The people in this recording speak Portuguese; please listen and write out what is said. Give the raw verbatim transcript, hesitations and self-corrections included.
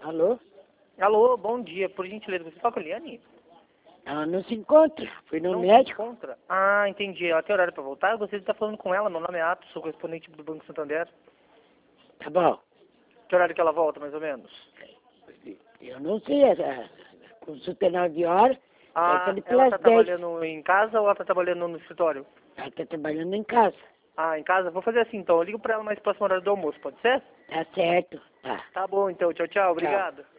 Alô? Alô, bom dia. Por gentileza, você fala com a Eliane? Ela não se encontra. Fui no Não se médico. encontra? Ah, entendi. Ela tem horário pra voltar? Eu gostaria de estar falando com ela. Meu nome é Atos, sou correspondente do Banco Santander. Tá bom. Que horário que ela volta, mais ou menos? Eu não sei. A consulta é nove horas. Ah, Vai ser ela pelas tá dez. trabalhando em casa ou ela tá trabalhando no escritório? Ela tá trabalhando em casa. Ah, em casa? Vou fazer assim então. Eu ligo pra ela mais próximo horário do almoço, pode ser? Tá certo. Tá. Tá bom então. Tchau, tchau. Tchau. Obrigado.